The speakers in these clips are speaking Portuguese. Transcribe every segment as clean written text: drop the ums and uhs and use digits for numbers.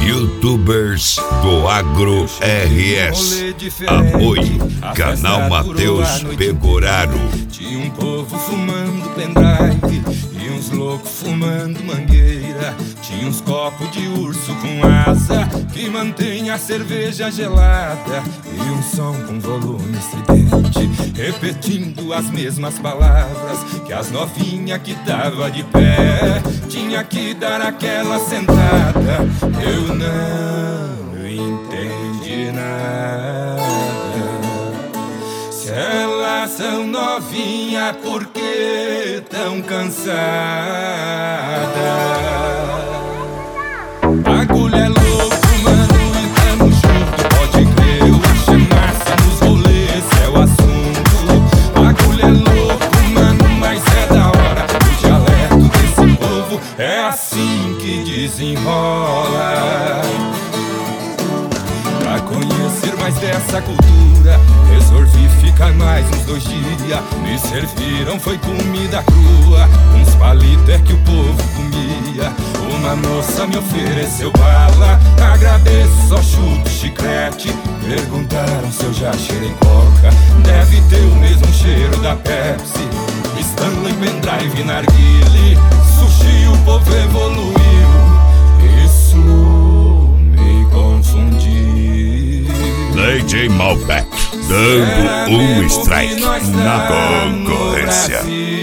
Youtubers do Agro RS. Apoio Canal Matheus Pegoraro. Tinha um povo fumando pendrive e uns loucos fumando mangueira. Tinha uns copos de urso com asa que mantém a cerveja gelada e um som com volume estridente, repetindo as mesmas palavras que as novinhas que tava de pé tinha que dar aquela sentada. Eu não entendi nada. Se elas são novinhas, por que tão cansadas? Bagulho é louco, mano, e tamo junto. Pode crer, eu acho massa nos rolês, é o assunto. Bagulho é louco, mano, mas é da hora. O dialeto desse povo é assim que desenrola. Pra conhecer mais dessa cultura, resolvi ficar mais uns 2 dias. Me serviram, foi comida crua, uns palitos é que o povo comia. Uma moça me ofereceu bala, agradeço, só chuto chiclete. Perguntaram se eu já cheirei coca, deve ter o mesmo cheiro da Pepsi. Stanley, pendrive, narguile, sushi, o povo evoluiu. Isso me confundiu. DJ Malbec dando strike na concorrência.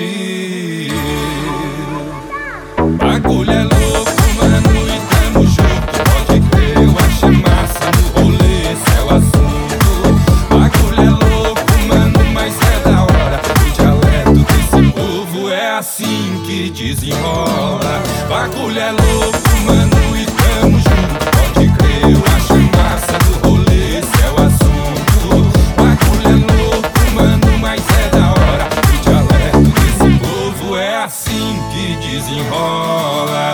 Bagulho é louco, mano, e tamo junto. Pode crer, eu acho massa no rolê, esse é o assunto. Bagulho é louco, mano, mas é da hora. O dialeto desse povo é assim que desenrola. Bagulho é louco, mano, e tamo junto. Pode crer, eu acho massa no rolê, esse é o assunto. Bagulho é louco, mano, mas é da hora. O dialeto desse povo é assim que desenrola.